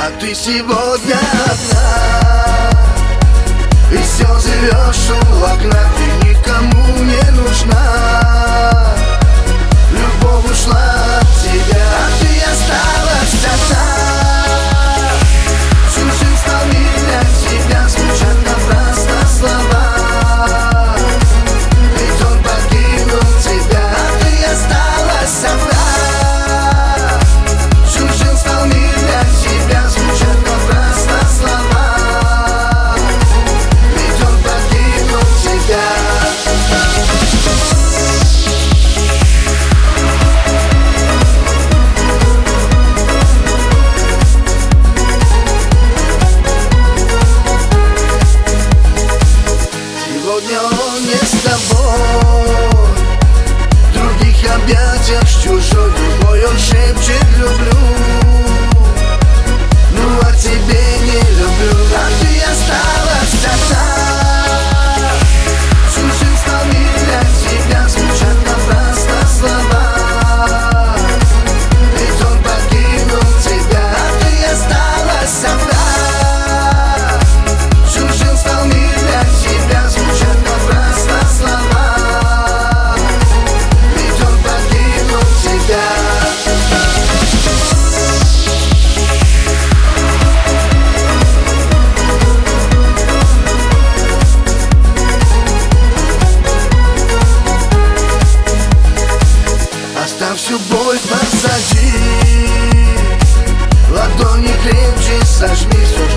А ты сегодня одна, и все живешь у окна. Ты никому не нужна, любовь ушла от тебя, а ты осталась одна. Всю жизнь стал мир для тебя, звучат напрасно слова, ведь он покинул тебя, а ты осталась одна. Всю жизнь стал мир для тебя, звучат напрасно слова, ведь он покинул тебя. Сегодня он не с тобой, в других объятиях с чужой любой он шепчет люблю. Ну а тебе не люблю, а ты осталась одна. Всю жизнь стал мир для тебя, звучат напрасно слова, ведь он покинул тебя, а ты осталась одна. Всю жизнь стал мир для тебя, звучат напрасно слова, ведь он покинул тебя. Оставь всю боль позади, ладони крепче сожми, все